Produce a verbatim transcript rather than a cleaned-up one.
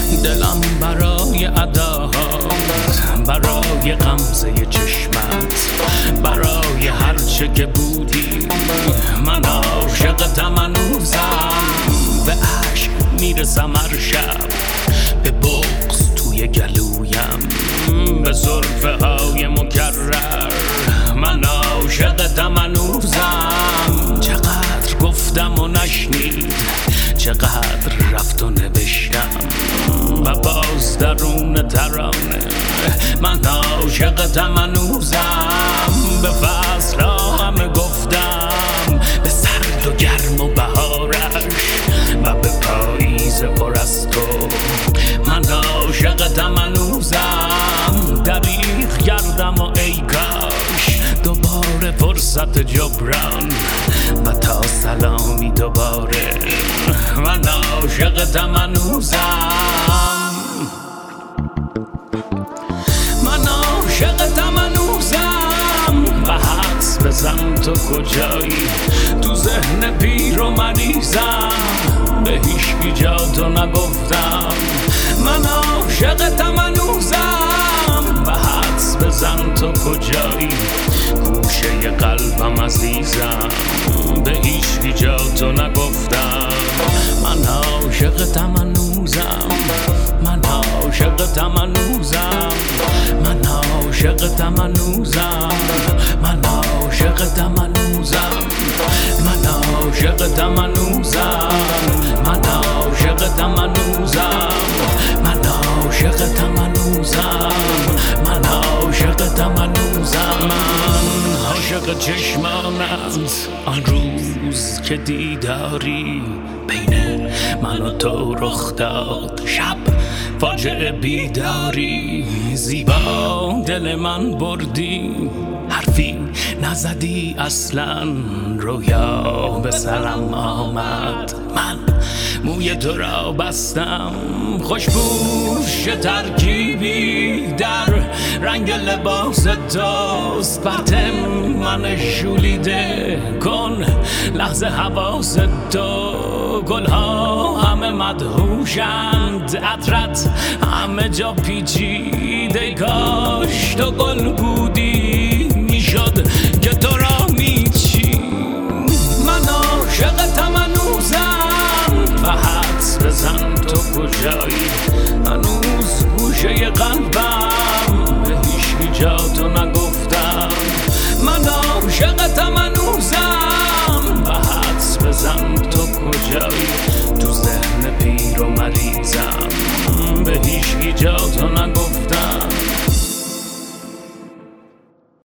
دلم برای اداهات، برای غمزه چشمت، برای هرچه که بودی. من عاشقتم هنوزم، به عشق میرسم هر شب، به بغض توی گلویم، به زلفه های مکرر. من عاشقتم هنوزم، چقدر گفتم و نشنید، چقدر رفت و نوشتم و باز درون ترانه. من عاشقتم هنوزم، به فصل ها همه گفتم، به سرد و گرم و بهارش و به پاییز پر از تو. من عاشقتم هنوزم، دریغ کردم و ای کاش دوباره فرصت جبران و تا سلامی دوباره. من عاشقتم هنوزم، من عاشقتم هنوزم، و حدس بزن تو کجایی، تو ذهن پیر و مریضم، به هیچکی جا تو نگفتم. من عاشقتم هنوزم، و حدس بزن تو کجایی، گوشه قلبم عزیزم، به هیچکی جا تو نگفتم. من عاشقتم هنوزم، من عاشقتم هنوزم، من عاشقتم هنوزم، من عاشقتم هنوزم، من عاشقتم هنوزم، من عاشقتم هنوزم، من عاشقتم هنوزم، من عاشقتم هنوزم. من عاشق چشمانت، آن روز که دیداری بین من و تو رخ داد، شب فاجعه بیداری، زیبا دل من بردی، حرفی نزدی اصلا، رویا به سرم آمد، من موی تو را بستم، خوشبوش ترکیبی در رنگ لباس توست، پرتم من شولیده کن لحظه حواس تو. گلها همه مدهوشند، عطرت همه جا پیچیده، کاش تو گل بودی میشد که تو را میچی. من عاشقتم هنوزم، و حدس بزن تو کجایی، هنوز گوشه قلبم، به هیچکی جا تو نگفتم. من عاشقتم هنوزم، و حدس بزن تو کجایی، تو ذهن پیر و مریضم، به هیچکی جا تو نگفتم.